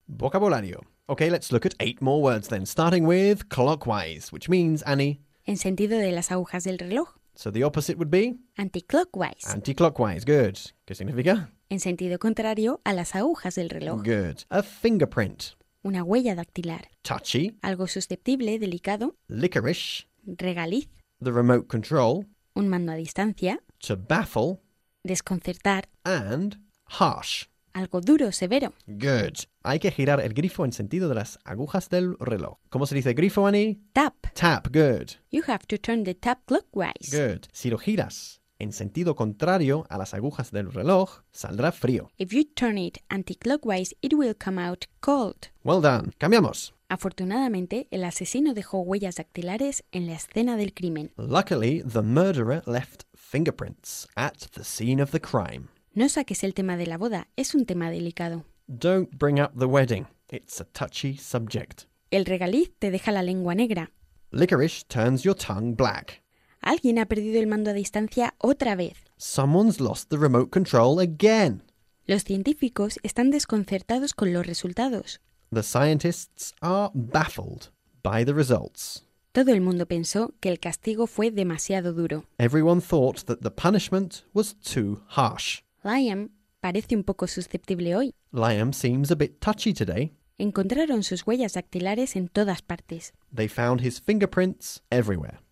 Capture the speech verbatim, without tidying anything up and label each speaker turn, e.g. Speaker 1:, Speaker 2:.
Speaker 1: Vocabulario. Okay, let's look at eight more words then, starting with clockwise, which means, Annie...
Speaker 2: En sentido de las agujas del reloj.
Speaker 1: So the opposite would be?
Speaker 2: Anticlockwise.
Speaker 1: Anticlockwise, good. ¿Qué significa?
Speaker 2: En sentido contrario a las agujas del reloj.
Speaker 1: Good. A fingerprint.
Speaker 2: Una huella dactilar.
Speaker 1: Touchy.
Speaker 2: Algo susceptible, delicado.
Speaker 1: Licorice.
Speaker 2: Regaliz.
Speaker 1: The remote control.
Speaker 2: Un mando a distancia.
Speaker 1: To baffle.
Speaker 2: Desconcertar.
Speaker 1: And harsh.
Speaker 2: Algo duro, severo.
Speaker 1: Good. Hay que girar el grifo en sentido de las agujas del reloj. ¿Cómo se dice grifo, Annie?
Speaker 2: Tap.
Speaker 1: Tap, good.
Speaker 2: You have to turn the tap clockwise.
Speaker 1: Good. Si lo giras en sentido contrario a las agujas del reloj, saldrá frío.
Speaker 2: If you turn it anti-clockwise, it will come out cold.
Speaker 1: Well done. Cambiamos.
Speaker 2: Afortunadamente, el asesino dejó huellas dactilares en la escena del crimen.
Speaker 1: Luckily, the murderer left fingerprints at the scene of the crime.
Speaker 2: No saques el tema de la boda, es un tema delicado.
Speaker 1: Don't bring up the wedding. It's a touchy subject.
Speaker 2: El regaliz te deja la lengua negra.
Speaker 1: Licorice turns your tongue black.
Speaker 2: Alguien ha perdido el mando a distancia otra vez.
Speaker 1: Someone's lost the remote control again.
Speaker 2: Los científicos están desconcertados con los resultados.
Speaker 1: The scientists are baffled by the results.
Speaker 2: Todo el mundo pensó que el castigo fue demasiado duro.
Speaker 1: Everyone thought that the punishment was too harsh.
Speaker 2: Liam parece un poco susceptible hoy.
Speaker 1: Liam seems a bit touchy today.
Speaker 2: Encontraron sus huellas dactilares en todas partes.
Speaker 1: They found his fingerprints everywhere.